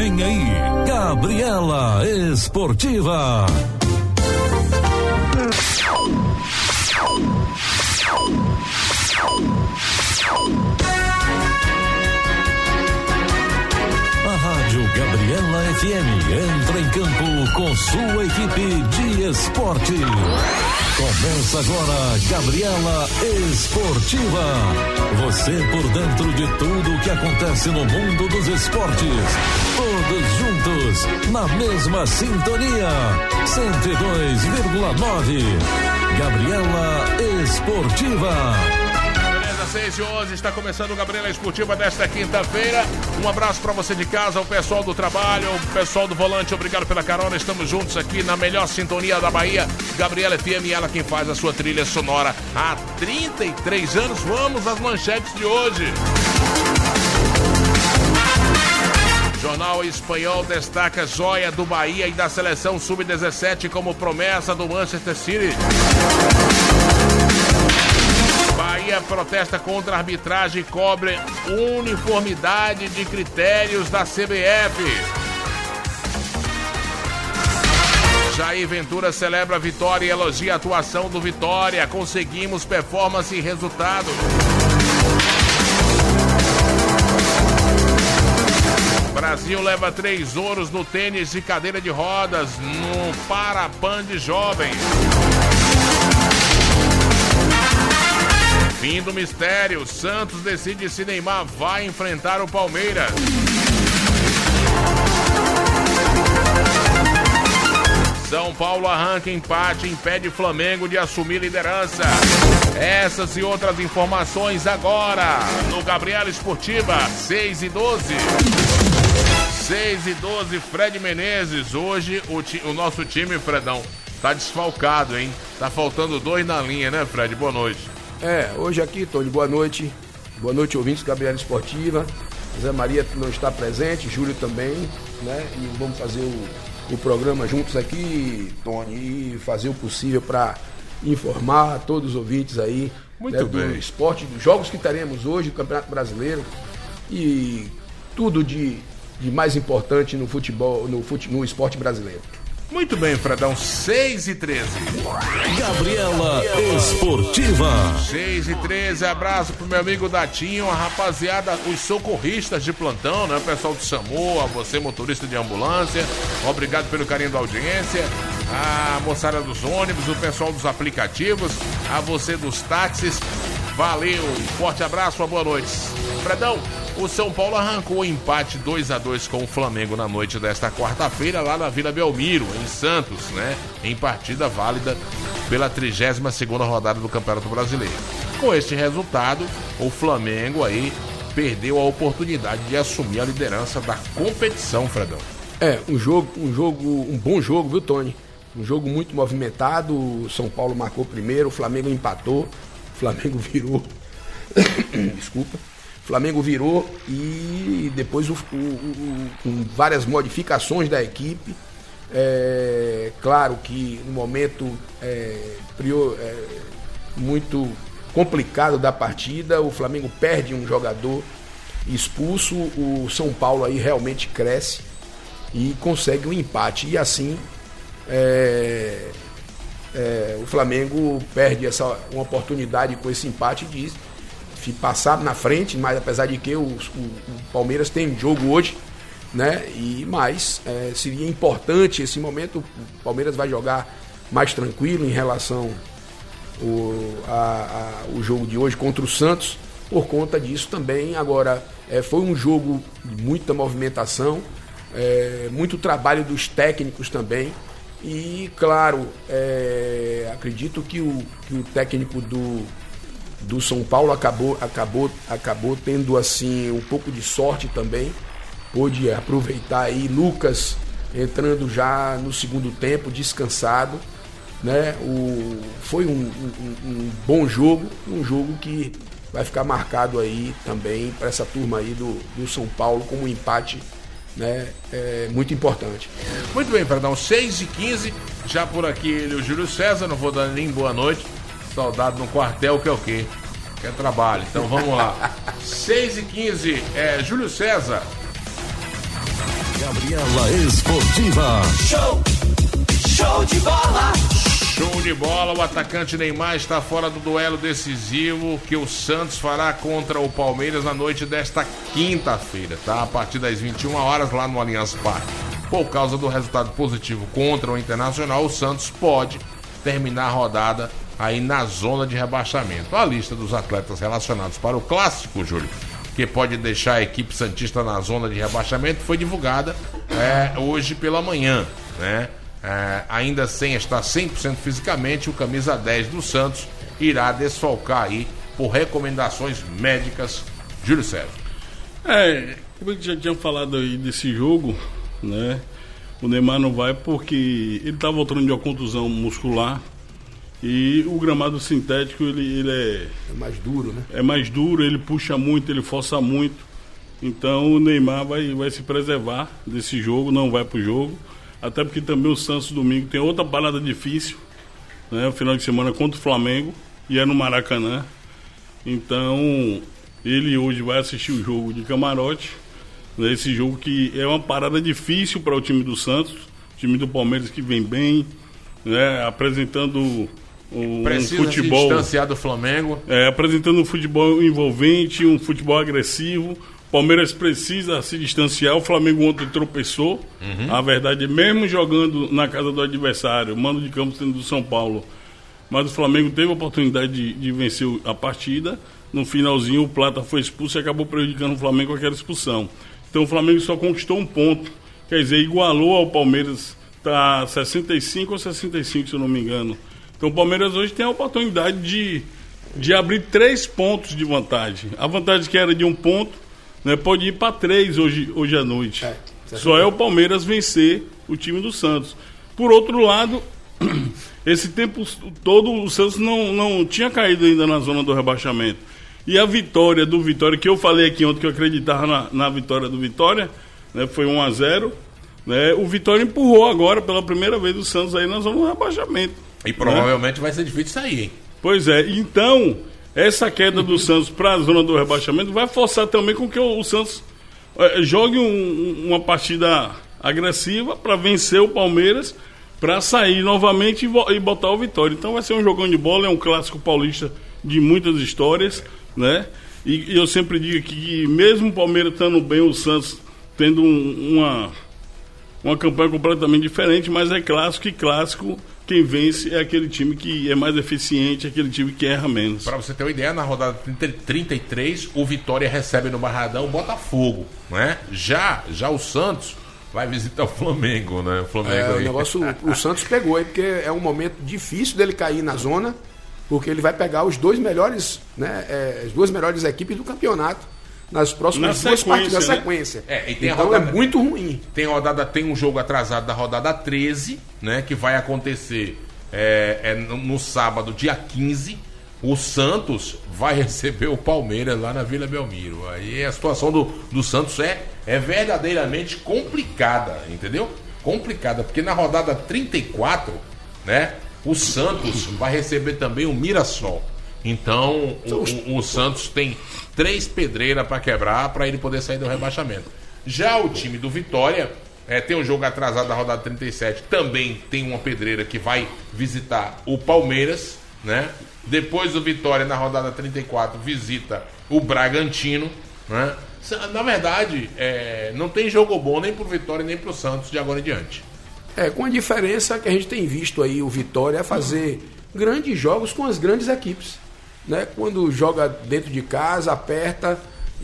Vem aí, Gabriela Esportiva. A Rádio Gabriela FM entra em campo com sua equipe de esporte. Começa agora Gabriela Esportiva. Você por dentro de tudo o que acontece no mundo dos esportes. Todos juntos, na mesma sintonia. 102,9. Gabriela Esportiva. 6:11, está começando o Gabriela Esportiva desta quinta-feira. Um abraço para você de casa, o pessoal do trabalho, o pessoal do volante, obrigado pela carona. Estamos juntos aqui na melhor sintonia da Bahia, Gabriela FM, ela quem faz a sua trilha sonora há 33 anos. Vamos às manchetes de hoje. Jornal Espanhol destaca joia do Bahia e da seleção sub-17 como promessa do Manchester City. Bahia protesta contra a arbitragem e cobre uniformidade de critérios da CBF. Jair Ventura celebra a vitória e elogia a atuação do Vitória. Conseguimos performance e resultado. Brasil leva 3 ouros no tênis de cadeira de rodas no Parapan de Jovens. Fim do mistério, Santos decide se Neymar vai enfrentar o Palmeiras. São Paulo arranca empate e impede Flamengo de assumir liderança. Essas e outras informações agora no Gabriela Esportiva, 6:12. 6:12, Fred Menezes. Hoje o nosso time, Fredão, tá desfalcado, hein? Tá faltando 2 na linha, né, Fred? Boa noite. Hoje aqui, Tony, boa noite. Boa noite, ouvintes do Gabriela Esportiva. Zé Maria não está presente, Júlio também, né? E vamos fazer o programa juntos aqui, Tony, e fazer o possível para informar todos os ouvintes aí, muito bem, do esporte, dos jogos que teremos hoje, do Campeonato Brasileiro e tudo de mais importante no futebol, no esporte brasileiro. Muito bem, Fredão, 6:13. Gabriela Esportiva. 6:13, abraço pro meu amigo Datinho, a rapaziada, os socorristas de plantão, né? O pessoal do SAMU, a você, motorista de ambulância, obrigado pelo carinho da audiência, a moçada dos ônibus, o pessoal dos aplicativos, a você dos táxis, valeu, forte abraço, uma boa noite. Fredão, o São Paulo arrancou o empate 2-2 com o Flamengo na noite desta quarta-feira lá na Vila Belmiro, em Santos, né? Em partida válida pela 32ª rodada do Campeonato Brasileiro. Com este resultado, o Flamengo aí perdeu a oportunidade de assumir a liderança da competição, Fredão. Um bom jogo, viu, Tony? Um jogo muito movimentado, o São Paulo marcou primeiro, o Flamengo empatou, o Flamengo virou. Desculpa. O Flamengo virou e depois com várias modificações da equipe. Claro que no momento muito complicado da partida, o Flamengo perde um jogador expulso, o São Paulo aí realmente cresce e consegue um empate. E assim o Flamengo perde uma oportunidade com esse empate de passar na frente, mas apesar de que o Palmeiras tem jogo hoje, né? Mas seria importante esse momento. O Palmeiras vai jogar mais tranquilo em relação ao jogo de hoje contra o Santos, por conta disso também. Agora, foi um jogo de muita movimentação, muito trabalho dos técnicos também. E claro, acredito que o técnico do São Paulo acabou tendo assim um pouco de sorte também, pôde aproveitar aí Lucas entrando já no segundo tempo, descansado, né? Foi um bom jogo, um jogo que vai ficar marcado aí também para essa turma aí do São Paulo como um empate, né? Muito importante. Muito bem, Fernão, 6:15, já por aqui ele, o Júlio César, não vou dar nem boa noite. Soldado no quartel, que é o quê? Que é trabalho. Então vamos lá. 6:15, Júlio César. Gabriela Esportiva. Show de bola. Show de bola, o atacante Neymar está fora do duelo decisivo que o Santos fará contra o Palmeiras na noite desta quinta-feira, tá? A partir das 21 horas lá no Allianz Parque. Por causa do resultado positivo contra o Internacional, o Santos pode terminar a rodada aí na zona de rebaixamento. A lista dos atletas relacionados para o Clássico, Júlio, que pode deixar a equipe santista na zona de rebaixamento, foi divulgada hoje pela manhã, né? Ainda sem estar 100% fisicamente, o camisa 10 do Santos irá desfalcar aí por recomendações médicas. Júlio César. Como já tinha falado aí desse jogo, né? O Neymar não vai porque ele tá voltando de uma contusão muscular e o gramado sintético ele é mais duro, né? É mais duro, ele puxa muito, ele força muito. Então o Neymar vai se preservar desse jogo, não vai pro jogo. Até porque também o Santos domingo tem outra parada difícil, né? O final de semana contra o Flamengo e é no Maracanã. Então ele hoje vai assistir o jogo de camarote, né? Esse jogo que é uma parada difícil para o time do Santos, o time do Palmeiras que vem bem, né? Apresentando precisa futebol, se distanciar do Flamengo, apresentando um futebol envolvente, um futebol agressivo. Palmeiras precisa se distanciar. O Flamengo ontem tropeçou. A verdade, mesmo jogando na casa do adversário, mando de campo sendo do São Paulo, mas o Flamengo teve a oportunidade de vencer a partida. No finalzinho o Plata foi expulso e acabou prejudicando o Flamengo com aquela expulsão. Então o Flamengo só conquistou um ponto, quer dizer, igualou ao Palmeiras, está 65 ou 65, se eu não me engano. Então o Palmeiras hoje tem a oportunidade de abrir 3 pontos de vantagem. A vantagem que era de 1 ponto, né, pode ir para 3 hoje à noite. Só é o Palmeiras vencer o time do Santos. Por outro lado, esse tempo todo o Santos não tinha caído ainda na zona do rebaixamento. E a vitória do Vitória, que eu falei aqui ontem que eu acreditava na vitória do Vitória, né, foi 1-0. Né, o Vitória empurrou agora pela primeira vez o Santos aí na zona do rebaixamento. E provavelmente vai ser difícil sair, hein? Pois é, então essa queda do Santos para a zona do rebaixamento vai forçar também com que o Santos jogue uma partida agressiva para vencer o Palmeiras, para sair novamente e botar o Vitória. Então vai ser um jogão de bola, é um clássico paulista de muitas histórias, né? E eu sempre digo aqui que mesmo o Palmeiras estando bem, o Santos tendo uma campanha completamente diferente, mas é clássico, e clássico quem vence é aquele time que é mais eficiente, aquele time que erra menos. Para você ter uma ideia, na rodada 33, o Vitória recebe no Barradão o Botafogo, né? Já o Santos vai visitar o Flamengo, né? O Santos pegou aí, porque é um momento difícil dele cair na zona, porque ele vai pegar os 2 melhores, né? As 2 melhores equipes do campeonato nas próximas 2 partidas na sequência. Então é muito ruim. Tem um jogo atrasado da rodada 13, né, que vai acontecer no sábado, dia 15. O Santos vai receber o Palmeiras lá na Vila Belmiro. Aí a situação do Santos é verdadeiramente complicada, entendeu? Complicada, porque na rodada 34, né, o Santos vai receber também o Mirassol. Então o Santos tem 3 pedreiras para quebrar para ele poder sair do rebaixamento. Já o time do Vitória tem um jogo atrasado da rodada 37, também tem uma pedreira que vai visitar o Palmeiras, né? Depois o Vitória na rodada 34 visita o Bragantino, né? Na verdade, não tem jogo bom nem pro Vitória nem pro Santos de agora em diante. Com a diferença que a gente tem visto aí o Vitória fazer grandes jogos com as grandes equipes, né? Quando joga dentro de casa, aperta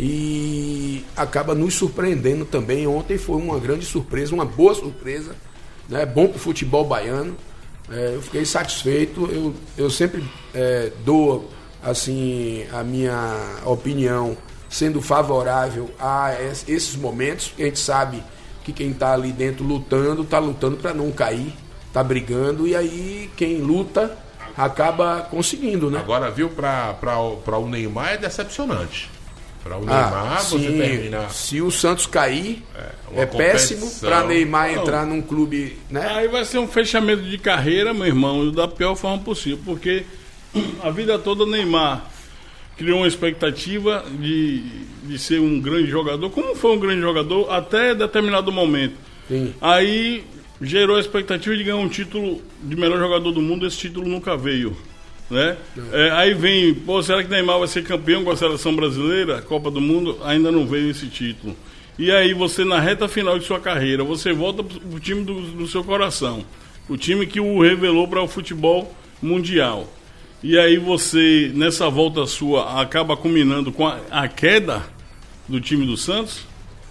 e acaba nos surpreendendo também. Ontem foi uma grande surpresa, uma boa surpresa, né? Bom pro futebol baiano. Eu fiquei satisfeito. Eu sempre dou assim a minha opinião sendo favorável a esses momentos, porque a gente sabe que quem está ali dentro lutando para não cair, está brigando, e aí quem luta acaba conseguindo, né? Agora, viu, para o Neymar é decepcionante. Para o Neymar, sim, você termina... Se o Santos cair, é péssimo. Para Neymar entrar num clube, né? Aí vai ser um fechamento de carreira, meu irmão, da pior forma possível, porque a vida toda Neymar criou uma expectativa de ser um grande jogador, como foi um grande jogador até determinado momento. Sim. Aí gerou a expectativa de ganhar um título de melhor jogador do mundo, esse título nunca veio, né? Aí vem, será que Neymar vai ser campeão com a seleção brasileira, Copa do Mundo? Ainda não veio esse título. E aí você, na reta final de sua carreira, você volta pro time do seu coração, o time que o revelou para o futebol mundial. E aí você, nessa volta sua, acaba culminando com a queda do time do Santos.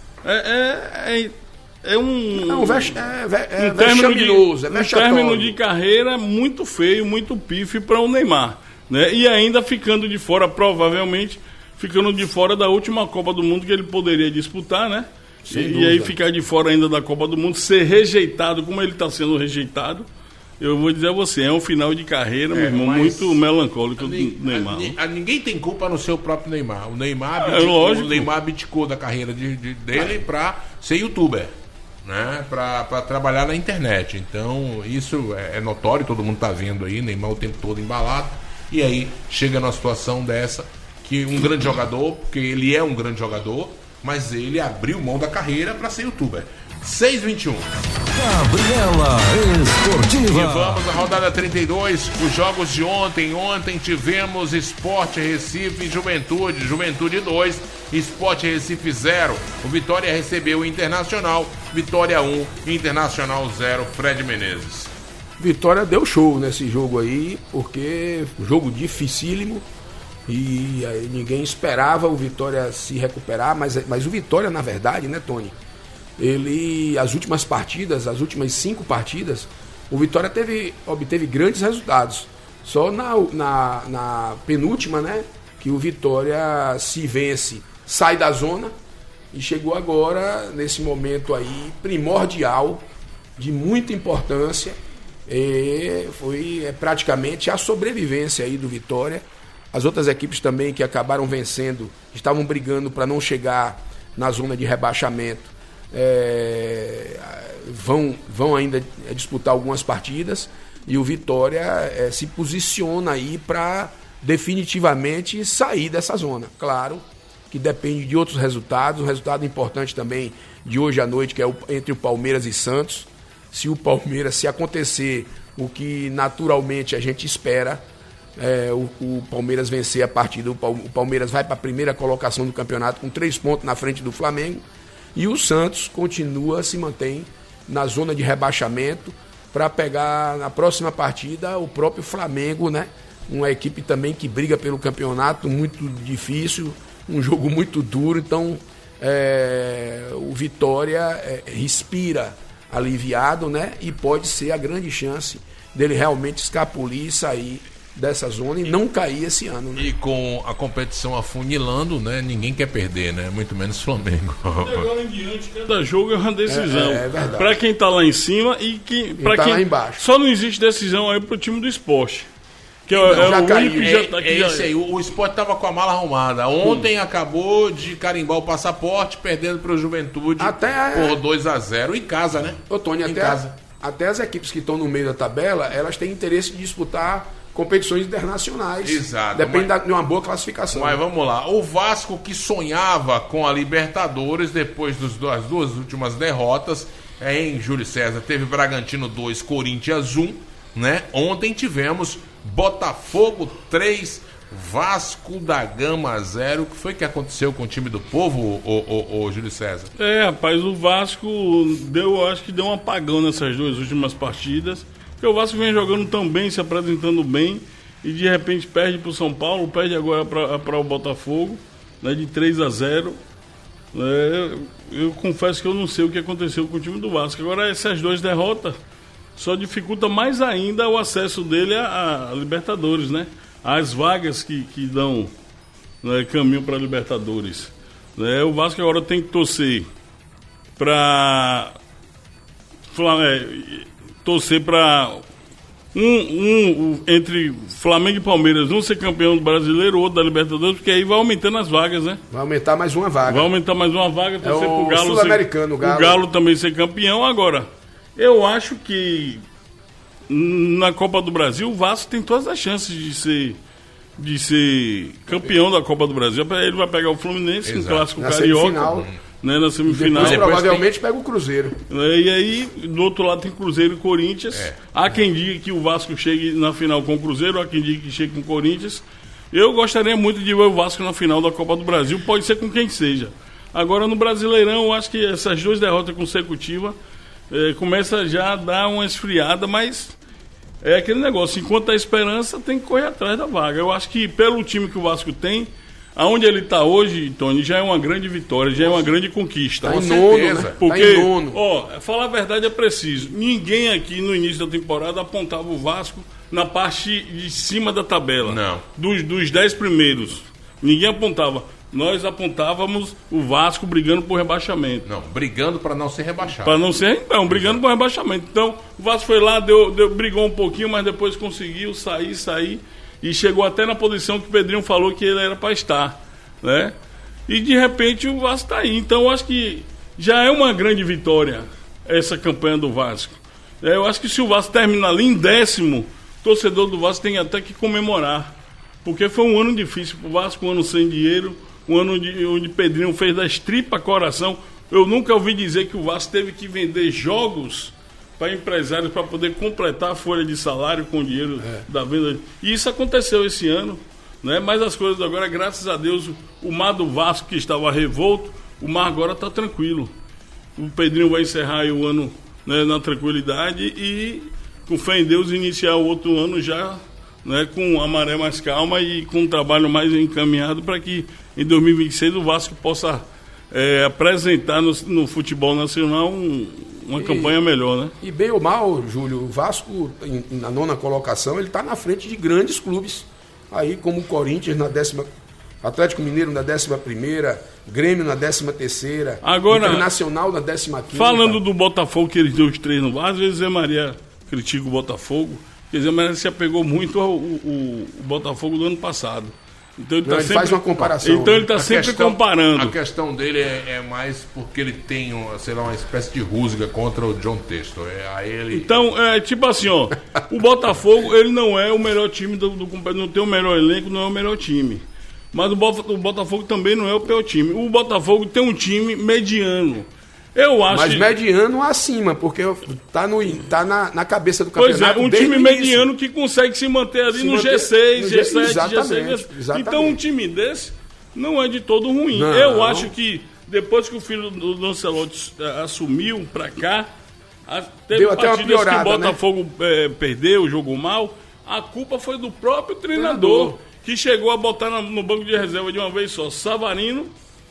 vexaminoso, um término de carreira muito feio, muito pífio para o Neymar, né? E ainda ficando de fora, provavelmente ficando de fora da última Copa do Mundo que ele poderia disputar, né? E aí ficar de fora ainda da Copa do Mundo, ser rejeitado como ele está sendo rejeitado. Eu vou dizer a você, é um final de carreira, meu irmão, muito melancólico do Neymar. Ninguém tem culpa no seu próprio Neymar. O Neymar abdicou da carreira dele para ser youtuber, né? Para trabalhar na internet. Então, isso é notório, todo mundo tá vendo aí, Neymar o tempo todo embalado. E aí, chega numa situação dessa, que um grande jogador, porque ele é um grande jogador, mas ele abriu mão da carreira para ser youtuber. 6h21. Gabriela Esportiva. E vamos à rodada 32. Os jogos de ontem. Ontem tivemos Sport Recife e Juventude. Juventude 2, Sport Recife 0. O Vitória recebeu o Internacional. Vitória 1, Internacional 0. Fred Menezes. Vitória deu show nesse jogo aí, porque jogo dificílimo. E aí ninguém esperava o Vitória se recuperar, mas o Vitória, na verdade, né, Tony? As últimas 5 partidas, o Vitória obteve grandes resultados. Só na penúltima, né, que o Vitória se vence, sai da zona e chegou agora, nesse momento aí, primordial, de muita importância. Foi praticamente a sobrevivência aí do Vitória. As outras equipes também que acabaram vencendo, estavam brigando para não chegar na zona de rebaixamento. Vão ainda disputar algumas partidas e o Vitória se posiciona aí para definitivamente sair dessa zona. Claro que depende de outros resultados, um resultado importante também de hoje à noite, que é entre o Palmeiras e Santos. Se acontecer o que naturalmente a gente espera, o Palmeiras vencer a partida, o Palmeiras vai para a primeira colocação do campeonato com 3 pontos na frente do Flamengo. E o Santos se mantém na zona de rebaixamento para pegar na próxima partida o próprio Flamengo, né? Uma equipe também que briga pelo campeonato, muito difícil, um jogo muito duro. Então, o Vitória respira aliviado, né? E pode ser a grande chance dele realmente escapulir e sair dessa zona e não cair esse ano, né? E com a competição afunilando, né? Ninguém quer perder, né? Muito menos Flamengo. De agora em diante, cada jogo é uma decisão. É verdade. Para quem tá lá em cima e para tá quem lá embaixo. Só não existe decisão aí pro time do Sport. Que já o caiu. único que já tá aqui. Isso aí, o Sport tava com a mala arrumada. Ontem acabou de carimbar o passaporte, perdendo pro Juventude por 2-0 em casa, né? Ô, Tony, até as equipes que estão no meio da tabela, elas têm interesse de disputar competições internacionais. Exato. Depende de uma boa classificação. Mas vamos lá. O Vasco, que sonhava com a Libertadores depois das 2 últimas derrotas em Júlio César, teve Bragantino 2, Corinthians 1, né? Ontem tivemos Botafogo 3, Vasco da Gama 0. O que foi que aconteceu com o time do povo, o Júlio César? Rapaz, o Vasco acho que deu um apagão nessas 2 últimas partidas. Porque o Vasco vem jogando tão bem, se apresentando bem, e de repente perde para o São Paulo, perde agora para o Botafogo, né, de 3-0. Eu confesso que eu não sei o que aconteceu com o time do Vasco. Agora, essas 2 derrotas só dificulta mais ainda o acesso dele a Libertadores, né? As vagas que dão, né, caminho para a Libertadores. O Vasco agora tem que torcer para entre Flamengo e Palmeiras, um ser campeão do Brasileiro, outro da Libertadores, porque aí vai aumentando as vagas, né? Vai aumentar mais uma vaga. Torcer pro Galo. Sul-Americano, o Galo também ser campeão. Agora, eu acho que na Copa do Brasil o Vasco tem todas as chances de ser de ser campeão da Copa do Brasil. Ele vai pegar o Fluminense, um clássico na carioca. Semifinal. Né, na semifinal. Depois provavelmente pega o Cruzeiro. E aí, do outro lado tem Cruzeiro e Corinthians. Há quem diga que o Vasco chegue na final com o Cruzeiro, há quem diga que chegue com o Corinthians. Eu gostaria muito de ver o Vasco na final da Copa do Brasil, pode ser com quem seja. Agora no Brasileirão, eu acho que essas 2 derrotas consecutivas começa já a dar uma esfriada, mas é aquele negócio, enquanto há esperança tem que correr atrás da vaga. Eu acho que pelo time que o Vasco tem, aonde ele está hoje, Tony, já é uma grande vitória, já é uma grande conquista. Com certeza. Né? Porque, falar a verdade é preciso. Ninguém aqui no início da temporada apontava o Vasco na parte de cima da tabela. Não. Dos 10 primeiros. Ninguém apontava. Nós apontávamos o Vasco brigando por rebaixamento. Não, brigando para não ser rebaixado. Para não ser, brigando por rebaixamento. Então, o Vasco foi lá, brigou um pouquinho, mas depois conseguiu sair. E chegou até na posição que o Pedrinho falou que ele era para estar, né? E de repente o Vasco está aí. Então eu acho que já é uma grande vitória essa campanha do Vasco. Eu acho que se o Vasco terminar ali em 10º, o torcedor do Vasco tem até que comemorar. Porque foi um ano difícil para o Vasco, um ano sem dinheiro, um ano onde Pedrinho fez das tripas coração. Eu nunca ouvi dizer que o Vasco teve que vender jogos para empresários para poder completar a folha de salário com o dinheiro da venda. E isso aconteceu esse ano, né? Mas as coisas agora, graças a Deus, o mar do Vasco que estava revolto, o mar agora está tranquilo. O Pedrinho vai encerrar aí o ano, né, na tranquilidade e, com fé em Deus, iniciar o outro ano já, né, com a maré mais calma e com um trabalho mais encaminhado para que em 2026 o Vasco possa apresentar no futebol nacional uma campanha melhor, né? E bem ou mal, Júlio, o Vasco, na 9ª colocação, ele está na frente de grandes clubes. Aí, como o Corinthians na 10ª, Atlético Mineiro na 11ª, Grêmio na 13ª, agora, Internacional na 15ª. Falando do Botafogo, que eles deu os 3 no Vasco, às vezes Zé Maria critica o Botafogo, porque Zé Maria se apegou muito ao Botafogo do ano passado. Então ele, faz uma comparação. Então ele está sempre comparando. A questão dele é mais porque ele tem, uma espécie de rusga contra o John Textor. Então, tipo assim, ó, o Botafogo, ele não é o melhor time do campeonato, não tem o melhor elenco, não é o melhor time. Mas o Botafogo também não é o pior time. O Botafogo tem um time mediano. Eu acho. Mas mediano acima, porque tá na cabeça do campeonato. Pois é, um time mediano que consegue se manter ali no G6, G7, G6. Então um time desse não é de todo ruim. Não. Eu acho que depois que o filho do Ancelotti assumiu pra cá, teve deu até uma piorada, que o Botafogo perdeu, jogou mal, a culpa foi do próprio treinador. Que chegou a botar no banco de reserva de uma vez só Savarino,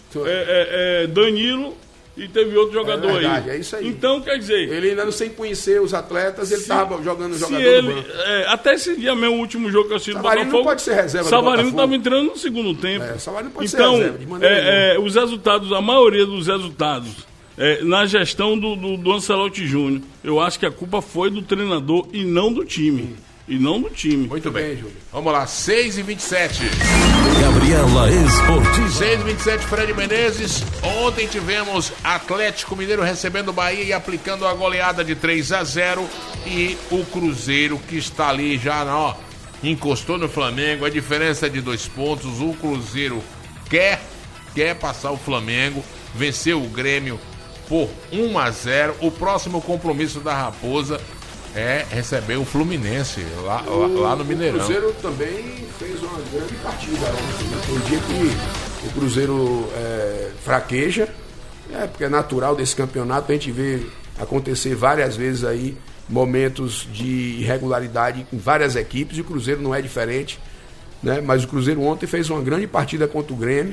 Danilo. E teve outro jogador aí. É isso aí. Então, quer dizer... Ele ainda não sem conhecer os atletas, ele estava jogando o jogador no banco. Até esse dia mesmo, o último jogo que eu assisti do Botafogo... Savarino não pode ser reserva Savarino estava entrando no segundo tempo. Savarino pode ser reserva, de maneira os resultados, a maioria dos resultados, na gestão do Ancelotti Júnior, eu acho que a culpa foi do treinador e não do time. Muito bem, Júlio. Vamos lá, 6h27. Gabriela Esportiva. 6h27, Fred Menezes. Ontem tivemos Atlético Mineiro recebendo o Bahia e aplicando a goleada de 3-0. E o Cruzeiro, que está ali já, encostou no Flamengo. A diferença é de 2 pontos. O Cruzeiro quer passar o Flamengo. Venceu o Grêmio por 1-0. O próximo compromisso da Raposa receber o Fluminense lá no Mineirão. O Cruzeiro também fez uma grande partida ontem. Foi um dia que o Cruzeiro fraqueja, porque é natural desse campeonato a gente vê acontecer várias vezes aí momentos de irregularidade em várias equipes, e o Cruzeiro não é diferente, né? Mas o Cruzeiro ontem fez uma grande partida contra o Grêmio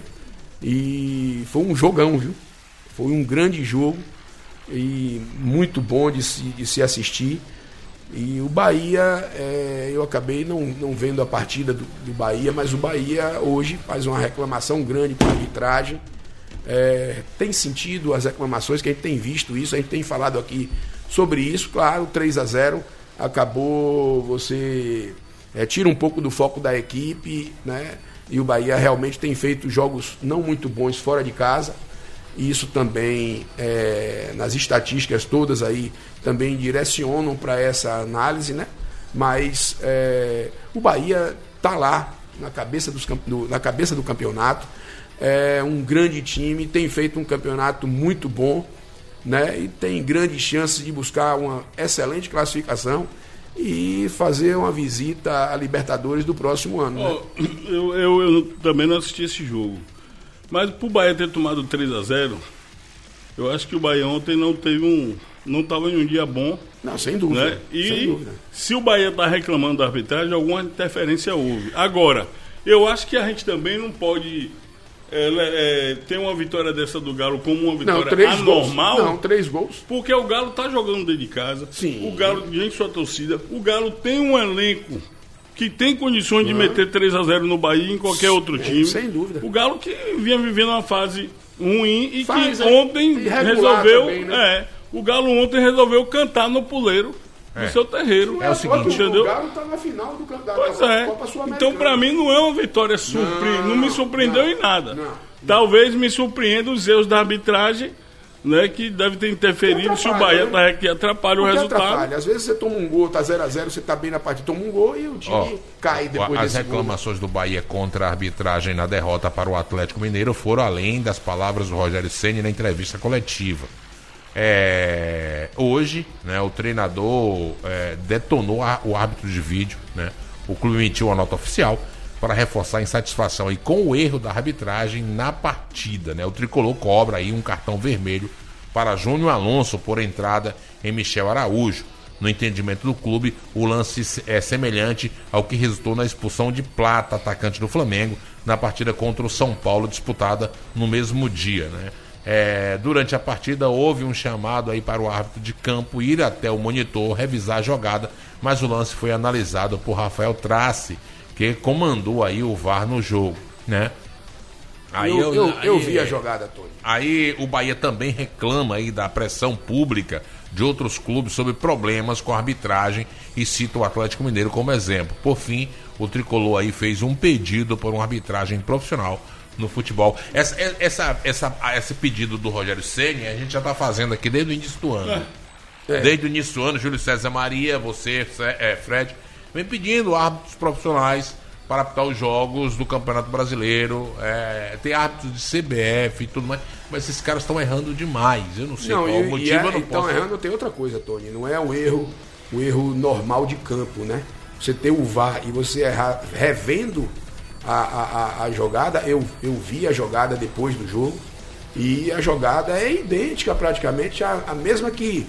e foi um jogão, viu? Foi um grande jogo e muito bom de se assistir. E o Bahia, eu acabei não vendo a partida do Bahia, mas o Bahia hoje faz uma reclamação grande com a arbitragem. Tem sentido as reclamações, que a gente tem visto isso, a gente tem falado aqui sobre isso. Claro, 3-0 acabou, você tira um pouco do foco da equipe, né? E o Bahia realmente tem feito jogos não muito bons fora de casa. E isso também, nas estatísticas todas aí, também direcionam para essa análise, né? Mas o Bahia está lá na cabeça do campeonato. É um grande time, tem feito um campeonato muito bom, né? E tem grandes chances de buscar uma excelente classificação e fazer uma visita à Libertadores do próximo ano. Né? Eu também não assisti esse jogo. Mas pro Bahia ter tomado 3-0, eu acho que o Bahia ontem não estava em um dia bom. Não, sem dúvida. Né? E sem dúvida. Se o Bahia está reclamando da arbitragem, alguma interferência houve. Agora, eu acho que a gente também não pode ter uma vitória dessa do Galo como uma vitória anormal. Não, 3 gols. Porque o Galo está jogando dentro de casa. Sim. O Galo, diante sua torcida, o Galo tem um elenco que tem condições de meter 3-0 no Bahia e em qualquer outro time. Sem dúvida. O Galo que vinha vivendo uma fase ruim e que ontem resolveu. Também, né? O Galo ontem resolveu cantar no puleiro do seu terreiro. É o seguinte, entendeu? O Galo está na final do campeonato. Pois é. Então, para mim, não é uma vitória não me surpreendeu em nada. Talvez me surpreenda os erros da arbitragem, né, que deve ter interferido se o Bahia tá aqui, atrapalha o resultado. Atrapalha. Às vezes você toma um gol, tá 0-0, você tá bem na partida, toma um gol e o time cai depois As reclamações do Bahia contra a arbitragem na derrota para o Atlético Mineiro foram além das palavras do Rogério Ceni na entrevista coletiva. Hoje, né, o treinador detonou o árbitro de vídeo, né? O clube emitiu uma nota oficial para reforçar a insatisfação aí com o erro da arbitragem na partida, né? O tricolor cobra aí um cartão vermelho para Júnior Alonso por entrada em Michel Araújo. No entendimento do clube, o lance é semelhante ao que resultou na expulsão de Plata, atacante do Flamengo, na partida contra o São Paulo, disputada no mesmo dia, né? Durante a partida houve um chamado aí para o árbitro de campo ir até o monitor revisar a jogada, mas o lance foi analisado por Rafael Trace, que comandou aí o VAR no jogo, né? Eu vi a jogada, Tony. Aí o Bahia também reclama aí da pressão pública de outros clubes sobre problemas com a arbitragem e cita o Atlético Mineiro como exemplo. Por fim, o tricolor aí fez um pedido por uma arbitragem profissional no futebol. Esse pedido do Rogério Ceni a gente já está fazendo aqui desde o início do ano. Desde o início do ano, Júlio César Maria, você, Fred, vem pedindo árbitros profissionais para apitar os jogos do Campeonato Brasileiro. Tem árbitros de CBF e tudo mais, mas esses caras estão errando demais. Eu não sei qual o motivo. Estão errando, tem outra coisa, Tony. Não é o erro normal de campo, né? Você ter o VAR e você errar revendo a jogada. Eu vi a jogada depois do jogo e a jogada é idêntica praticamente a mesma que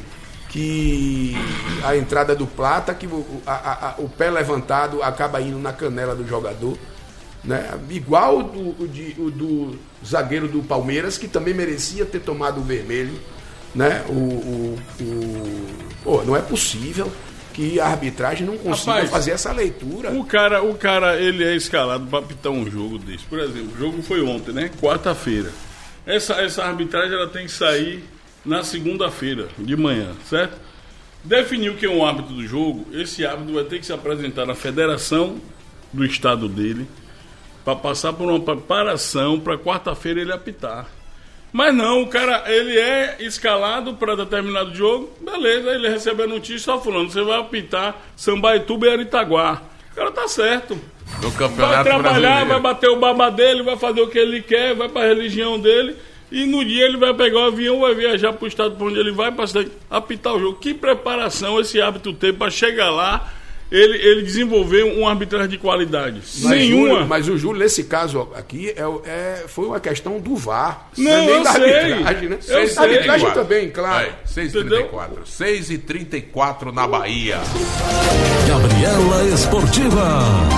a entrada do Plata, que o pé levantado acaba indo na canela do jogador, né? Igual o do zagueiro do Palmeiras, que também merecia ter tomado o vermelho, né? Não é possível que a arbitragem não consiga fazer essa leitura. O cara ele é escalado para apitar um jogo desse. Por exemplo, o jogo foi ontem, né? Quarta-feira. Essa arbitragem ela tem que sair na segunda-feira de manhã, certo? Definiu quem é o árbitro do jogo. Esse árbitro vai ter que se apresentar na federação do estado dele para passar por uma preparação para quarta-feira ele apitar. Mas não, o cara ele é escalado para determinado jogo, beleza, ele recebe a notícia, falando, você vai apitar Sambaituba e Aritaguá. O cara tá certo. No Campeonato vai trabalhar, Brasileiro. Vai bater o baba dele, vai fazer o que ele quer, vai para a religião dele. E no dia ele vai pegar o avião, vai viajar para o estado para onde ele vai para apitar o jogo. Que preparação esse árbitro teve para chegar lá, ele desenvolver uma arbitragem de qualidade? Nenhuma. Mas o Júlio, nesse caso aqui, foi uma questão do VAR. Não, nem eu da sei. arbitragem, né? Eu sei. A arbitragem também, claro. 6h34. 6h34 na Bahia. Gabriela Esportiva.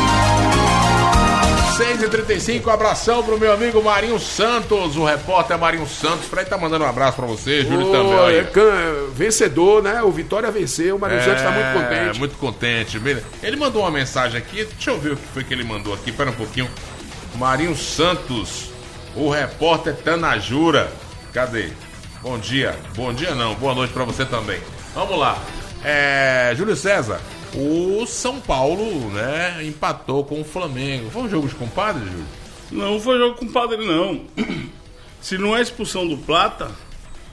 6h35, abração pro meu amigo Marinho Santos, o repórter Marinho Santos. Fred tá mandando um abraço pra você, Júlio também. Aí. Vencedor, né? O Vitória venceu, o Marinho Santos tá muito contente. Muito contente. Ele mandou uma mensagem aqui, deixa eu ver o que foi que ele mandou aqui, pera um pouquinho. Marinho Santos, o repórter Tanajura. Cadê? Bom dia não, boa noite pra você também. Vamos lá. Júlio César. O São Paulo, né, empatou com o Flamengo. Foi um jogo de compadre, Júlio? Não foi jogo de compadre, não. Se não é expulsão do Plata,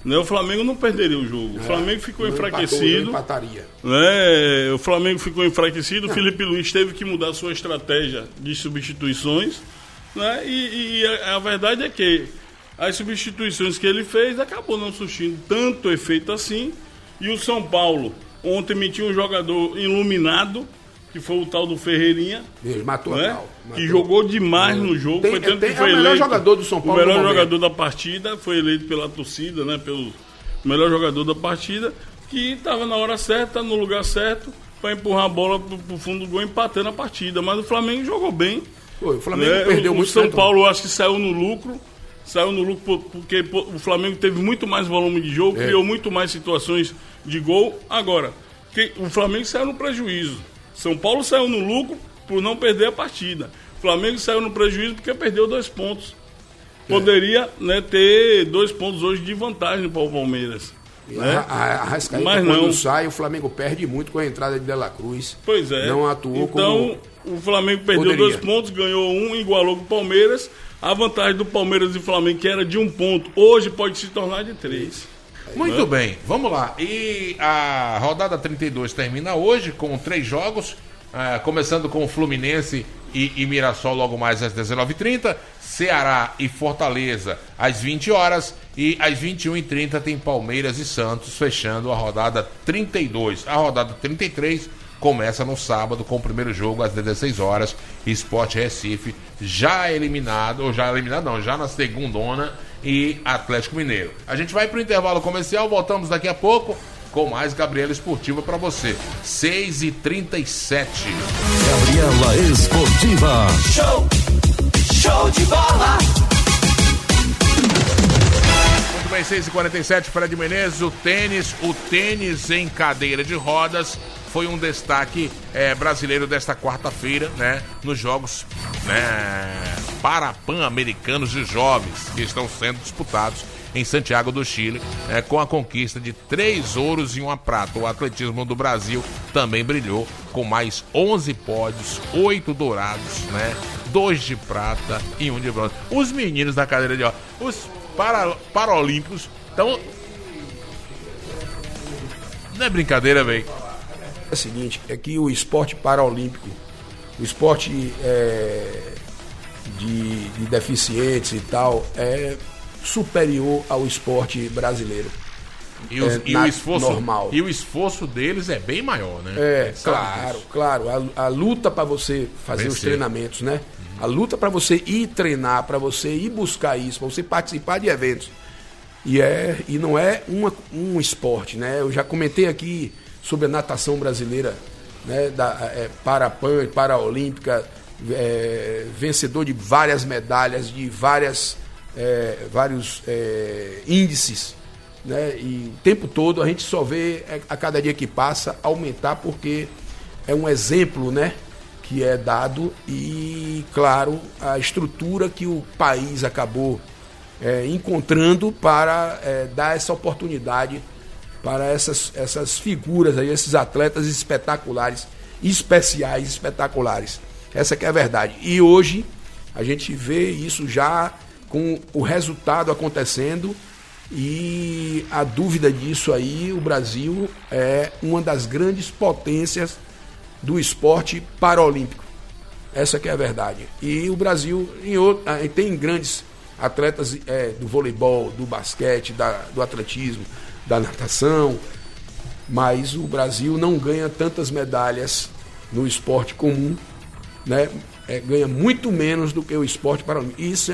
né, o Flamengo não perderia o jogo. O Flamengo ficou enfraquecido. Empataria. Né, o Flamengo ficou enfraquecido. O Felipe Luiz teve que mudar sua estratégia de substituições. Né, e a verdade é que as substituições que ele fez acabou não surtindo tanto efeito assim. E o São Paulo ontem emitiu um jogador iluminado, que foi o tal do Ferreirinha. Ele matou, né? a tal. Que jogou demais no jogo. Foi tanto que foi o melhor jogador do São Paulo. O melhor jogador da partida, foi eleito pela torcida, né? Pelo melhor jogador da partida, que estava na hora certa, no lugar certo, para empurrar a bola pro fundo do gol, empatando a partida. Mas o Flamengo jogou bem. O Flamengo perdeu muito. O São Paulo, acho que saiu no lucro. Saiu no lucro porque o Flamengo teve muito mais volume de jogo, criou muito mais situações de gol. Agora, o Flamengo saiu no prejuízo. São Paulo saiu no lucro por não perder a partida. O Flamengo saiu no prejuízo porque perdeu 2 pontos. Poderia, né, ter 2 pontos hoje de vantagem para o Palmeiras. Né? A Arrascaeta, mas quando não sai, o Flamengo perde muito com a entrada de De La Cruz. Pois é. Não atuou então, o Flamengo perdeu 2 pontos, ganhou 1, igualou com o Palmeiras. A vantagem do Palmeiras e Flamengo, que era de 1 ponto, hoje pode se tornar de 3. Muito bem, vamos lá. E a rodada 32 termina hoje com 3 jogos, começando com o Fluminense e Mirassol logo mais às 19h30, Ceará e Fortaleza às 20 horas e às 21h30 tem Palmeiras e Santos fechando a rodada 32. A rodada 33 começa no sábado com o primeiro jogo às 16 horas, Sport Recife já na segundona e Atlético Mineiro. A gente vai para o intervalo comercial, voltamos daqui a pouco com mais Gabriela Esportiva para você. 6h37. Gabriela Esportiva. Show de bola. Muito bem, 6h47, Fred Menezes. O tênis em cadeira de rodas foi um destaque brasileiro desta quarta-feira, né? Nos Jogos Pan-Americanos de Jovens, que estão sendo disputados em Santiago do Chile, com a conquista de 3 ouros e 1 prata. O atletismo do Brasil também brilhou, com mais 11 pódios, 8 dourados, né? 2 de prata e 1 de bronze. Os meninos da cadeira de rodas, os paralímpicos, estão... Não é brincadeira, velho. É o seguinte, é que o esporte paralímpico, o esporte de deficientes e tal, é superior ao esporte brasileiro. O esforço normal. E o esforço deles é bem maior, né? Claro. A luta para você fazer os treinamentos, né? A luta para você ir treinar, para você ir buscar isso, para você participar de eventos. E não é um esporte, né? Eu já comentei aqui sobre a natação brasileira, né? Parapan e Paraolímpica, vencedor de várias medalhas, de vários índices, né? E o tempo todo a gente só vê a cada dia que passa aumentar, porque é um exemplo, né, que é dado e, claro, a estrutura que o país acabou encontrando para dar essa oportunidade para essas figuras aí, esses atletas espetaculares, espetaculares. Essa que é a verdade. E hoje a gente vê isso já com o resultado acontecendo, e a dúvida disso aí, o Brasil é uma das grandes potências do esporte paralímpico. Essa que é a verdade. E o Brasil tem grandes atletas do voleibol, do basquete, do atletismo, da natação, mas o Brasil não ganha tantas medalhas no esporte comum, né? Ganha muito menos do que o esporte paralímpico. Isso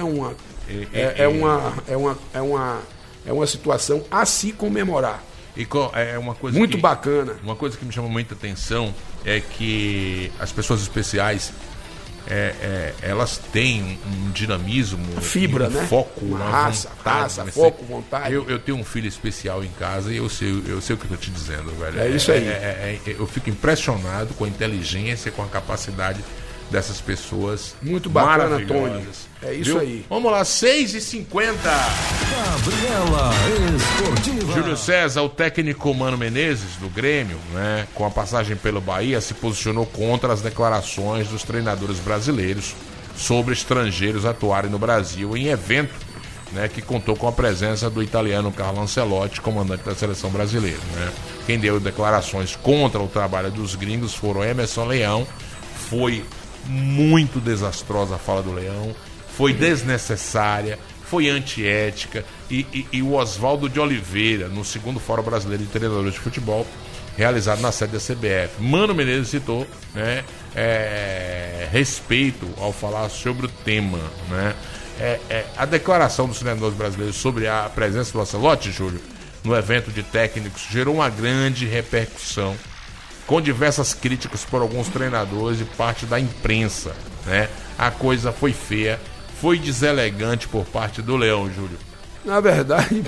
é uma situação a se comemorar. E é uma coisa muito bacana. Uma coisa que me chama muita atenção é que as pessoas especiais elas têm um dinamismo, fibra, um né? foco, uma raça, foco, vontade. Eu tenho um filho especial em casa e eu sei o que eu estou te dizendo, velho. É isso aí. Eu fico impressionado com a inteligência, com a capacidade dessas pessoas. Muito bacana, maravilhosas. Tony. É isso aí. Vamos lá, 6h50. Gabriela Esportiva. Júlio César, o técnico Mano Menezes, do Grêmio, né, com a passagem pelo Bahia, se posicionou contra as declarações dos treinadores brasileiros sobre estrangeiros atuarem no Brasil em evento né, que contou com a presença do italiano Carlo Ancelotti, comandante da seleção brasileira, né? Quem deu declarações contra o trabalho dos gringos foram Emerson Leão. Foi muito desastrosa a fala do Leão, foi desnecessária, foi antiética, e o Oswaldo de Oliveira, no segundo Fórum Brasileiro de Treinadores de Futebol, realizado na sede da CBF, Mano Menezes citou, né, respeito ao falar sobre o tema, né? A declaração dos treinadores brasileiros sobre a presença do Ancelotti, Júlio, no evento de técnicos, gerou uma grande repercussão, com diversas críticas por alguns treinadores e parte da imprensa, né? A coisa foi feia, foi deselegante por parte do Leão, Júlio. Na verdade,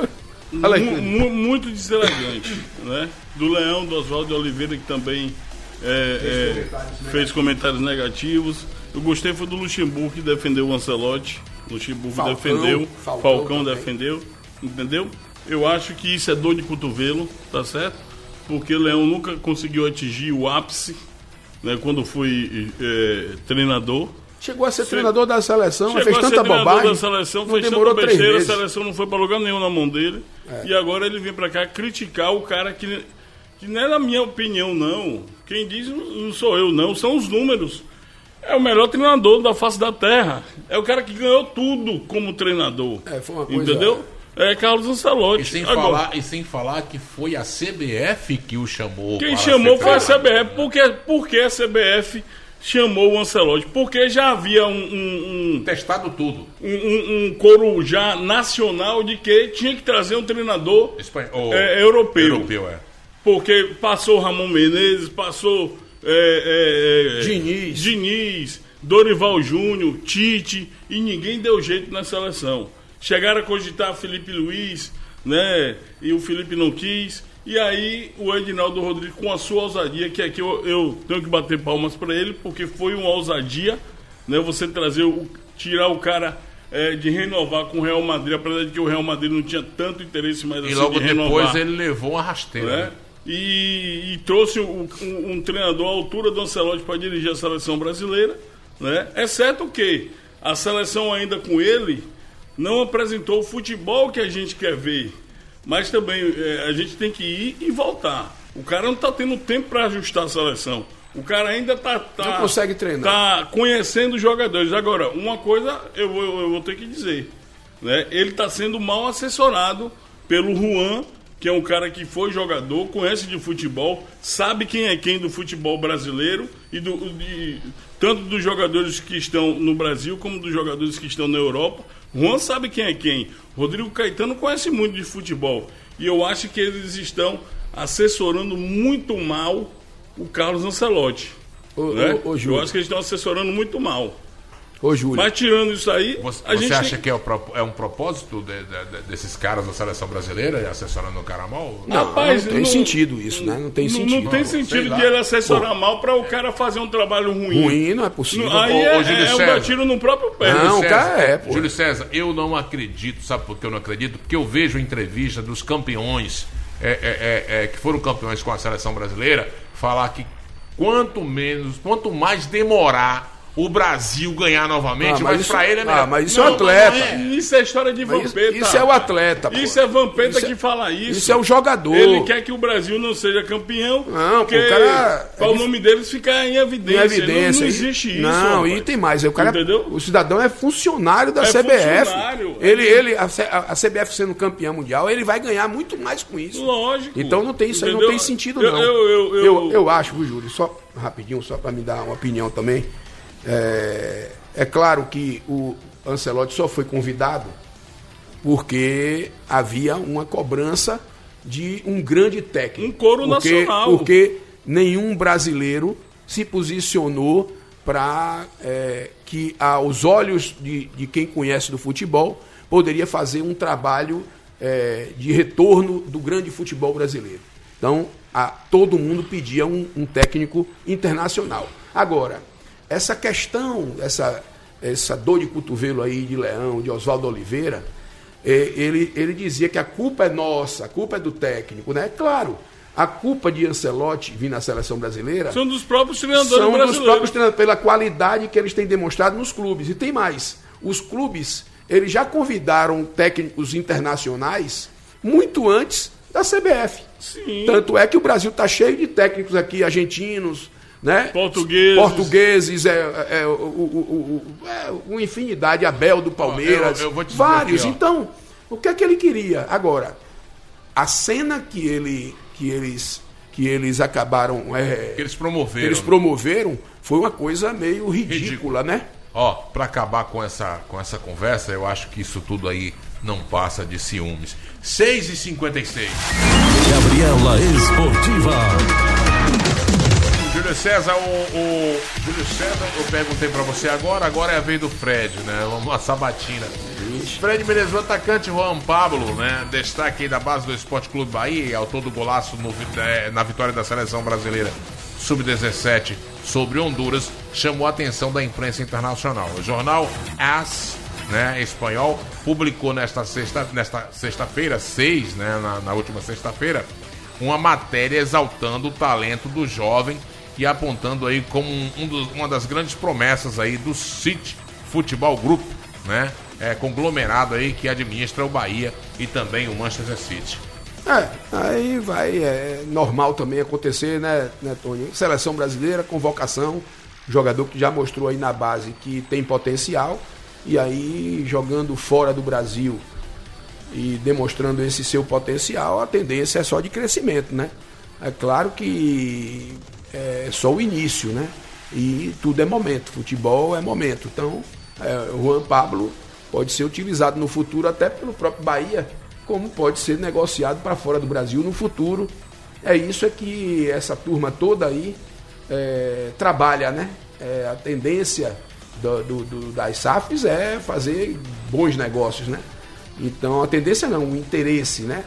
muito deselegante, né? Do Leão, do Oswaldo de Oliveira, que também fez comentários negativos. Eu gostei foi do Luxemburgo, que defendeu o Ancelotti. Luxemburgo defendeu, Falcão defendeu, entendeu? Eu acho que isso é dor de cotovelo, tá certo? Porque o Leão nunca conseguiu atingir o ápice, né, quando foi treinador. Chegou a ser treinador da seleção, fez tanta bobagem. Da seleção, não fez demorou tanta besteira, 3 meses. A seleção não foi para lugar nenhum na mão dele. E agora ele vem para cá criticar o cara que não é na minha opinião, não. Quem diz não sou eu, não. São os números. É o melhor treinador da face da terra. É o cara que ganhou tudo como treinador. Foi uma coisa... Entendeu? É Carlos Ancelotti. E sem falar que foi a CBF que o chamou. Quem chamou foi a CBF. Por que a CBF chamou o Ancelotti? Porque já havia testado tudo. Um coro já nacional de que tinha que trazer um treinador europeu. Porque passou Ramon Menezes, passou Diniz, Dorival Júnior, Tite, e ninguém deu jeito na seleção. Chegaram a cogitar Felipe Luiz, né? E o Felipe não quis. E aí o Edinaldo Rodrigues, com a sua ousadia, que aqui eu tenho que bater palmas para ele, porque foi uma ousadia, né? Você tirar o cara de renovar com o Real Madrid, apesar de que o Real Madrid não tinha tanto interesse mais assim de renovar. E logo depois ele levou uma rasteira, né? E trouxe um treinador à altura do Ancelotti para dirigir a seleção brasileira, né? Exceto que a seleção ainda com ele não apresentou o futebol que a gente quer ver. Mas também a gente tem que ir e voltar. O cara não está tendo tempo para ajustar a seleção. O cara ainda não consegue treinar. Está conhecendo os jogadores. Agora, uma coisa eu vou ter que dizer, né? Ele está sendo mal assessorado pelo Juan, que é um cara que foi jogador, conhece de futebol, sabe quem é quem do futebol brasileiro, tanto dos jogadores que estão no Brasil como dos jogadores que estão na Europa. Juan sabe quem é quem. Rodrigo Caetano conhece muito de futebol. E eu acho que eles estão assessorando muito mal o Carlos Ancelotti. Eu acho que eles estão assessorando muito mal. Júlio. Mas tirando isso aí... Você acha que é um propósito desses caras da seleção brasileira assessorando o cara mal? Não, rapaz, não tem sentido isso, né? Não tem sentido. Não tem sentido de ele assessorar mal para o cara fazer um trabalho ruim. Ruim não é possível. Aí é um tiro no próprio pé. Não, o cara pô. Júlio César, eu não acredito. Sabe por que eu não acredito? Porque eu vejo entrevista dos campeões que foram campeões com a seleção brasileira falar que quanto mais demorar o Brasil ganhar novamente, mas pra ele é melhor. Mas isso é o atleta. Isso é história de Vampeta. Isso é o atleta. Isso é Vampeta que fala isso. Isso é o jogador. Ele quer que o Brasil não seja campeão. Não, porque o cara. Para o nome deles ficar em evidência. Não existe isso. Não, rapaz. E tem mais. O cara, entendeu? O cidadão é funcionário da CBF. A CBF sendo campeão mundial, ele vai ganhar muito mais com isso. Lógico. Então não tem isso aí, não tem sentido, não. Eu acho, Júlio, só rapidinho, só para me dar uma opinião também. É claro que o Ancelotti só foi convidado porque havia uma cobrança de um grande técnico. Um coro nacional. Porque nenhum brasileiro se posicionou para que, aos olhos de quem conhece do futebol, poderia fazer um trabalho de retorno do grande futebol brasileiro. Então, todo mundo pedia um técnico internacional. Agora, essa questão, essa dor de cotovelo aí de Leão, de Oswaldo Oliveira, ele dizia que a culpa é nossa, a culpa é do técnico, né? Claro, a culpa de Ancelotti vir na seleção brasileira... São dos próprios treinadores brasileiros. São dos próprios treinadores, pela qualidade que eles têm demonstrado nos clubes. E tem mais, os clubes eles já convidaram técnicos internacionais muito antes da CBF. Sim. Tanto é que o Brasil está cheio de técnicos aqui, argentinos, né? Portugueses, uma infinidade, Abel do Palmeiras, eu vou te dizer vários. aqui, então, o que é que ele queria? Agora, a cena que eles acabaram... que eles promoveram. Eles promoveram foi uma coisa meio ridícula, né? Ó, pra acabar com essa conversa, eu acho que isso tudo aí não passa de ciúmes. 6h56. Gabriela Esportiva. Júlio César, Júlio César, eu perguntei pra você agora é a vez do Fred, né? Vamos lá, sabatina. Fred Menezes, o atacante Juan Pablo, né? Destaque aí da base do Esporte Clube Bahia, autor do golaço na vitória da seleção brasileira Sub-17 sobre Honduras, chamou a atenção da imprensa internacional. O jornal AS, né, espanhol, publicou nesta sexta-feira, 6, né, na última sexta-feira, uma matéria exaltando o talento do jovem e apontando aí como uma das grandes promessas aí do City Futebol Group, né, conglomerado aí que administra o Bahia e também o Manchester City. Aí vai, é normal também acontecer, né, Tony? Seleção brasileira, convocação, jogador que já mostrou aí na base que tem potencial, e aí jogando fora do Brasil e demonstrando esse seu potencial, a tendência é só de crescimento, né? É claro que é só o início, né? E tudo é momento, futebol é momento. Então, o Juan Pablo pode ser utilizado no futuro até pelo próprio Bahia, como pode ser negociado para fora do Brasil no futuro. É isso que essa turma toda aí trabalha, né? A tendência das SAFs é fazer bons negócios, né? Então, a tendência não, o interesse, né?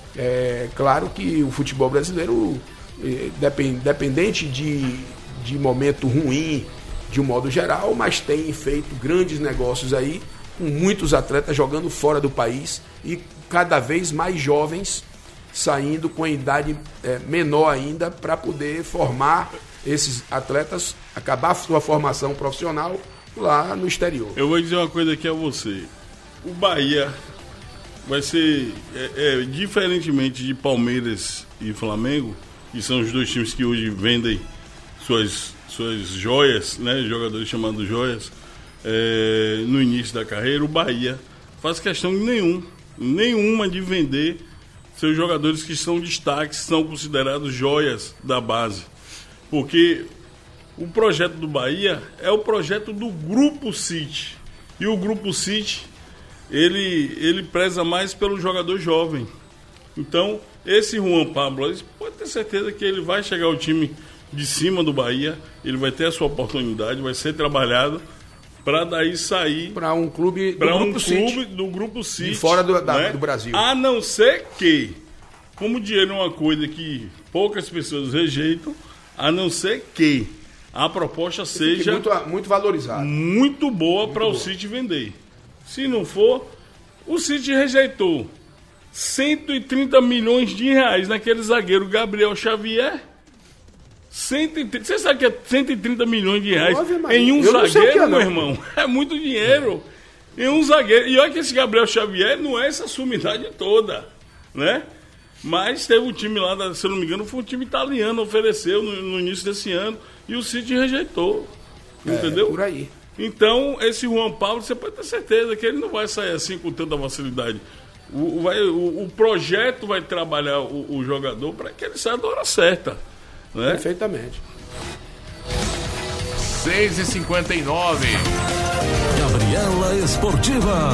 É claro que o futebol brasileiro, dependente de momento ruim, de um modo geral, mas tem feito grandes negócios aí, com muitos atletas jogando fora do país e cada vez mais jovens saindo com a idade menor ainda para poder formar esses atletas, acabar a sua formação profissional lá no exterior. Eu vou dizer uma coisa aqui a você. O Bahia vai ser, diferentemente de Palmeiras e Flamengo, que são os dois times que hoje vendem suas joias, né, jogadores chamados joias, no início da carreira, o Bahia faz questão nenhuma de vender seus jogadores que são destaques, são considerados joias da base. Porque o projeto do Bahia é o projeto do Grupo City. E o Grupo City, ele preza mais pelo jogador jovem. Então, esse Juan Pablo, pode ter certeza que ele vai chegar ao time de cima do Bahia, ele vai ter a sua oportunidade, vai ser trabalhado para daí sair para um clube do Grupo City, de fora do né? do Brasil. A não ser que, como o dinheiro é uma coisa que poucas pessoas rejeitam, a não ser que a proposta seja muito valorizada, muito boa para o City vender. Se não for, o City rejeitou 130 milhões de reais naquele zagueiro Gabriel Xavier. 130, você sabe que é 130 milhões de reais em um zagueiro, meu irmão? É muito dinheiro. Em um zagueiro. E olha que esse Gabriel Xavier não é essa sumidade toda, né? Mas teve um time lá, se eu não me engano, foi um time italiano, ofereceu no início desse ano, e o City rejeitou. Entendeu? Por aí. Então, esse Juan Pablo, você pode ter certeza que ele não vai sair assim com tanta facilidade. O projeto vai trabalhar o jogador para que ele saia da hora certa. Né? Perfeitamente. 6h59. Gabriela Esportiva.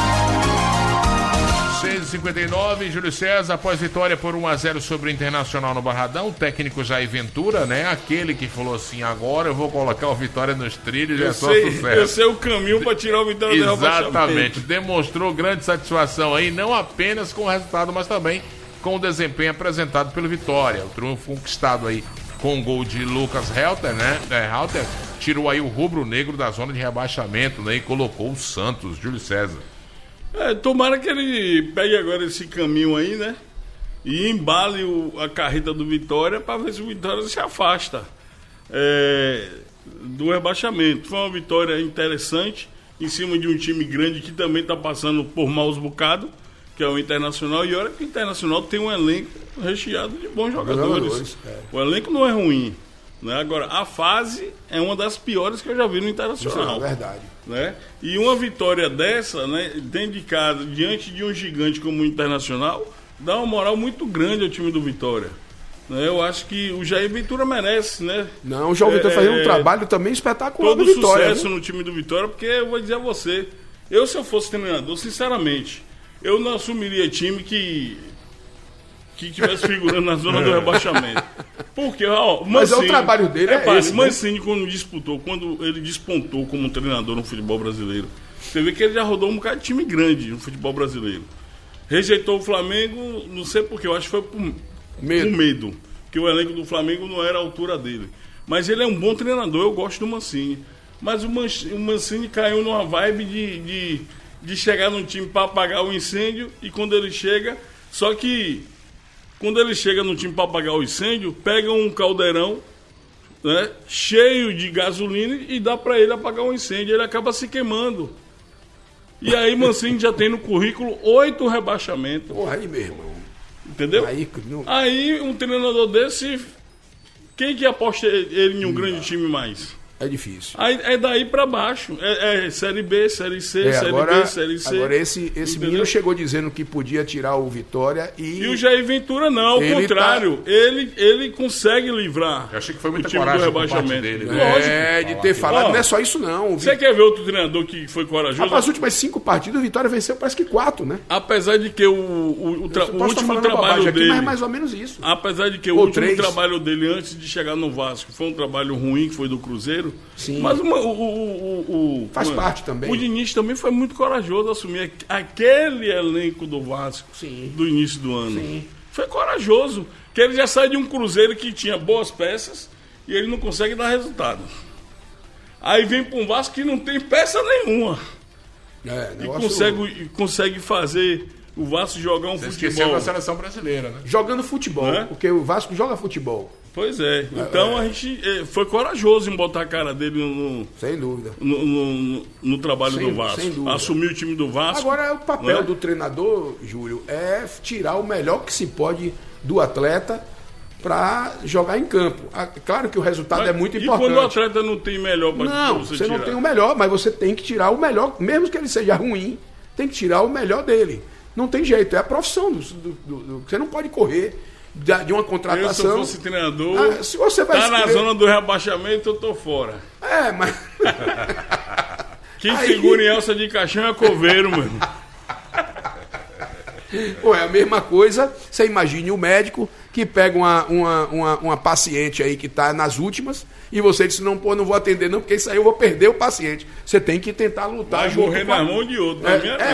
6h59, Júlio César, após vitória por 1-0 sobre o Internacional no Barradão, o técnico Jair Ventura, né? Aquele que falou assim, agora eu vou colocar o Vitória nos trilhos e é só sucesso. Eu sei o caminho para tirar o Vitória do rebaixamento. Exatamente, demonstrou grande satisfação aí, não apenas com o resultado, mas também com o desempenho apresentado pelo Vitória. O triunfo conquistado aí com o gol de Lucas Helter, né? Helter tirou aí o rubro-negro da zona de rebaixamento, né? E colocou o Santos, Júlio César. Tomara que ele pegue agora esse caminho aí, né? E embale a carreta do Vitória para ver se o Vitória se afasta do rebaixamento. Foi uma vitória interessante em cima de um time grande que também está passando por maus bocados, que é o Internacional. E olha que o Internacional tem um elenco recheado de bons jogadores. O elenco não é ruim, né? Agora, a fase é uma das piores que eu já vi no Internacional. Isso é verdade. Né? E uma vitória dessa, né, dentro de casa, diante de um gigante como o Internacional, dá uma moral muito grande ao time do Vitória. Né? Eu acho que o Jair Ventura merece, né? Não, o Jair Ventura fazendo um trabalho também espetacular do Vitória. Todo sucesso no time do Vitória, porque eu vou dizer a você, se eu fosse treinador, sinceramente, eu não assumiria time que estivesse figurando na zona do rebaixamento. Porque, Mancini, mas é o trabalho dele, esse. Mancini, quando ele despontou como treinador no futebol brasileiro, você vê que ele já rodou um bocado de time grande no futebol brasileiro. Rejeitou o Flamengo, não sei porquê, eu acho que foi por medo. Porque o elenco do Flamengo não era a altura dele. Mas ele é um bom treinador, eu gosto do Mancini. Mas o Mancini caiu numa vibe de chegar num time para apagar o incêndio, e quando ele chega no time para apagar o incêndio, pega um caldeirão, né, cheio de gasolina e dá para ele apagar o incêndio. Ele acaba se queimando. E aí Mancini já tem no currículo 8 rebaixamentos. Porra, aí, meu irmão. Entendeu? Aí um treinador desse, quem que aposta ele em um grande time mais? É difícil. Aí é daí pra baixo. É Série B, Série C, Série B, Série C. Agora esse menino chegou dizendo que podia tirar o Vitória e o Jair Ventura não, ao contrário. Ele consegue livrar. Eu achei que foi muita coragem do rebaixamento dele. Lógico. De ter falado, não é só isso não. Você quer ver outro treinador que foi corajoso? As últimas 5 partidas, o Vitória venceu parece que 4, né? Apesar de que o último trabalho dele... Mas é mais ou menos isso. Apesar de que o último trabalho dele antes de chegar no Vasco foi um trabalho ruim, que foi do Cruzeiro. Sim. Mas faz parte também. O Diniz também foi muito corajoso assumir aquele elenco do Vasco. Sim. Do início do ano. Sim. Foi corajoso, que ele já sai de um Cruzeiro que tinha boas peças e ele não consegue dar resultado. Aí vem para um Vasco que não tem peça nenhuma. E consegue fazer o Vasco jogar um futebol. Esqueceu da seleção brasileira, né? Jogando futebol, porque o Vasco joga futebol. Pois é. Então a gente foi corajoso em botar a cara dele sem dúvida. No trabalho do Vasco. Sem dúvida. Assumir o time do Vasco. Agora, o papel do treinador, Júlio, é tirar o melhor que se pode do atleta para jogar em campo. Claro que o resultado é muito importante. E quando o atleta não tem melhor para você não tem o melhor, mas você tem que tirar o melhor, mesmo que ele seja ruim, tem que tirar o melhor dele. Não tem jeito, é a profissão você não pode correr de uma contratação. Se eu fosse treinador, se você vai na zona do rebaixamento, eu tô fora. Mas quem segura em alça de caixão é coveiro, mano. É a mesma coisa. Você imagine o médico que pega uma paciente aí que está nas últimas e você disse, não vou atender não, porque isso aí eu vou perder o paciente. Você tem que tentar lutar. Vai morrer na mão de outro, na minha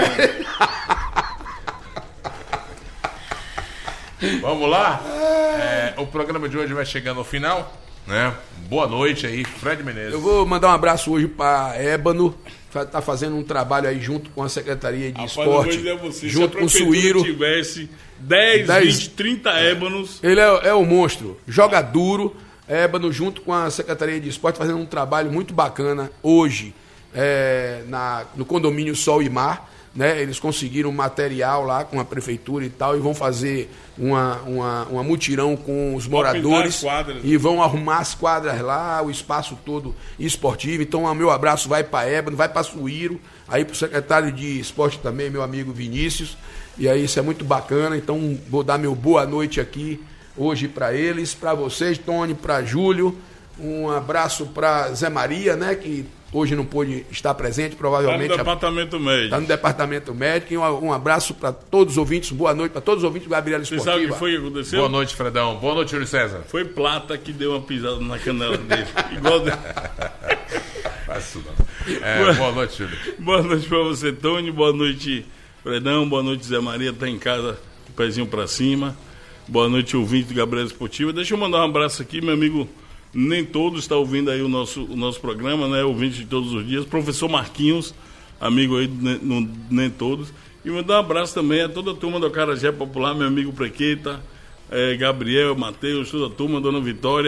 Vamos lá? O programa de hoje vai chegando ao final, né? Boa noite aí, Fred Menezes. Eu vou mandar um abraço hoje para Ébano, tá fazendo um trabalho aí junto com a Secretaria de Esporte, junto com o Suíro. Se tivesse 10, 20, 30 ébanos... Ele é um monstro, joga duro. Ébano junto com a Secretaria de Esporte fazendo um trabalho muito bacana hoje no condomínio Sol e Mar. Né, eles conseguiram material lá com a prefeitura e tal, e vão fazer uma mutirão com os moradores e vão arrumar as quadras lá, o espaço todo esportivo. Então o meu abraço vai para Ébano, vai para Suíro, aí para o secretário de esporte também, meu amigo Vinícius, e aí isso é muito bacana. Então vou dar meu boa noite aqui hoje para eles, para vocês, Tony, para Júlio, um abraço para Zé Maria, né, que hoje não pôde estar presente, provavelmente. Está no departamento médico. Está no departamento médico. E um abraço para todos os ouvintes, boa noite para todos os ouvintes do Gabriela Esportiva. Você sabe o que foi que aconteceu? Boa noite, Fredão. Boa noite, Júlio César. Foi Plata que deu uma pisada na canela dele. Igual Faz isso não. Boa noite, Júlio. Boa noite para você, Tony. Boa noite, Fredão. Boa noite, Zé Maria. Está em casa, com o pezinho para cima. Boa noite, ouvinte do Gabriela Esportiva. Deixa eu mandar um abraço aqui, meu amigo. Nem todos estão ouvindo aí o nosso programa, né? Ouvinte de todos os dias. Professor Marquinhos, amigo aí do Nem Todos. E mandar um abraço também a toda a turma do Acarajé Popular, meu amigo Prequeta, Gabriel, Matheus, toda a turma, Dona Vitória.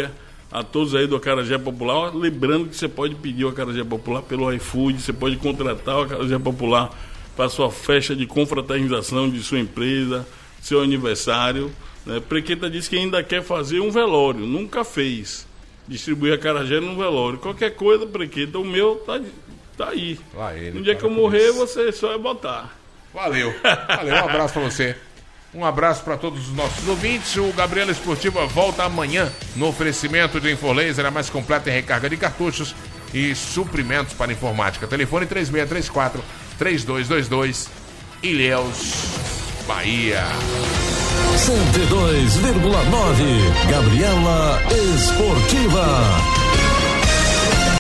a todos aí do Acarajé Popular. Lembrando que você pode pedir o Acarajé Popular pelo iFood, você pode contratar o Acarajé Popular para sua festa de confraternização de sua empresa, seu aniversário. Prequeta disse que ainda quer fazer um velório, nunca fez. Distribuir acarajé no velório. Qualquer coisa, Prequeta, o meu tá aí. No dia que eu morrer, você só vai botar. Valeu, um abraço pra você. Um abraço para todos os nossos ouvintes. O Gabriela Esportiva volta amanhã no oferecimento de Infolaser, a mais completa em recarga de cartuchos e suprimentos para informática. Telefone 3634-3222, Ilhéus, Bahia. 102,9 Gabriela Esportiva.